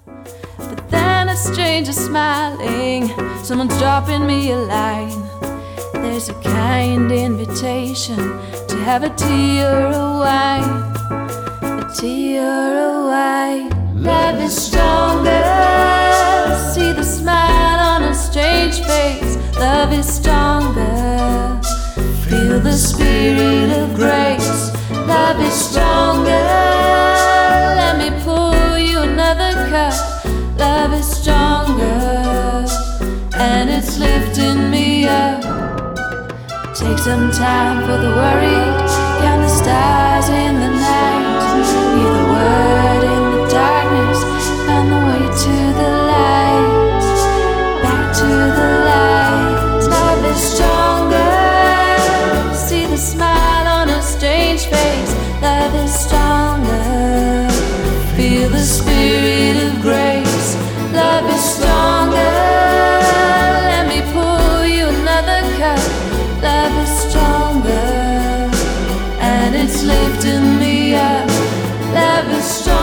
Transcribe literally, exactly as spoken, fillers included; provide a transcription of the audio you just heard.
But then a stranger smiling, someone's dropping me a line. There's a kind invitation to have a tea or a wine, a tea or a wine. Love is stronger, see the smile on a strange face. Love is stronger, feel the spirit of grace. Love is stronger, let me pour you another cup. Love is stronger, and it's lifting me up. Take some time for the worried, count the stars in the night. Hear the word in the darkness, find the way to the light, back to the light. Love is stronger, see the smile on a strange face. Love is stronger, feel the spirit of grace. Love is stronger, let me pour you another cup. Love is stronger, and it's lifting me up. Love is stronger.